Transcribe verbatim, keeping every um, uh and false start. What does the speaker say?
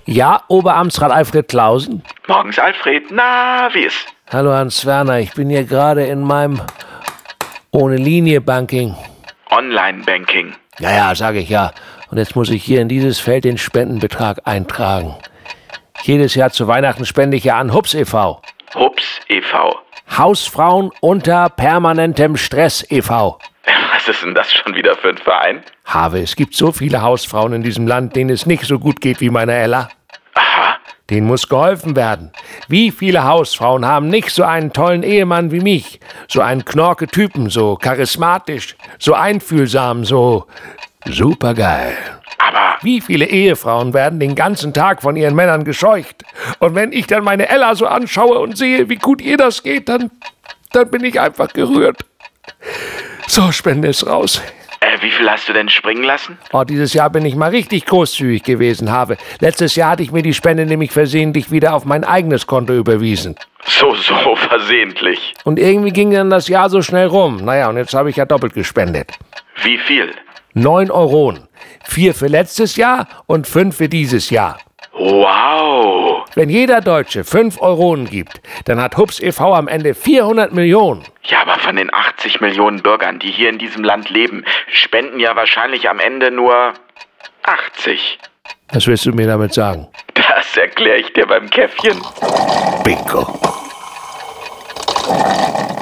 Ja, Oberamtsrat Alfred Clausen? Morgens, Alfred. Na, wie ist? Hallo, Hans Werner. Ich bin hier gerade in meinem Ohne-Linie-Banking. Online-Banking. Ja, ja, sage ich ja. Und jetzt muss ich hier in dieses Feld den Spendenbetrag eintragen. Jedes Jahr zu Weihnachten spende ich ja an Hups e V Hups e V Hausfrauen unter permanentem Stress e V Was ist denn das schon wieder für ein Verein? Have, es gibt so viele Hausfrauen in diesem Land, denen es nicht so gut geht wie meiner Ella. Aha. Denen muss geholfen werden. Wie viele Hausfrauen haben nicht so einen tollen Ehemann wie mich? So einen knorke Typen, so charismatisch, so einfühlsam, so supergeil. Aber Wie viele Ehefrauen werden den ganzen Tag von ihren Männern gescheucht? Und wenn ich dann meine Ella so anschaue und sehe, wie gut ihr das geht, dann, dann bin ich einfach gerührt. So, Spende es raus. äh, wie viel hast du denn springen lassen? Oh, dieses Jahr bin ich mal richtig großzügig gewesen, Have. Letztes Jahr hatte ich mir die Spende nämlich versehentlich wieder auf mein eigenes Konto überwiesen. So, so versehentlich. Und irgendwie ging dann das Jahr so schnell rum. Naja, und jetzt habe ich ja doppelt gespendet. Wie viel? Neun Euronen. Vier für letztes Jahr und fünf für dieses Jahr. Wow. Wenn jeder Deutsche fünf Euronen gibt, dann hat Hups e V am Ende vierhundert Millionen. Ja, aber von den achtzig Millionen Bürgern, die hier in diesem Land leben, spenden ja wahrscheinlich am Ende nur achtzig. Was willst du mir damit sagen? Das erkläre ich dir beim Käffchen. Bingo.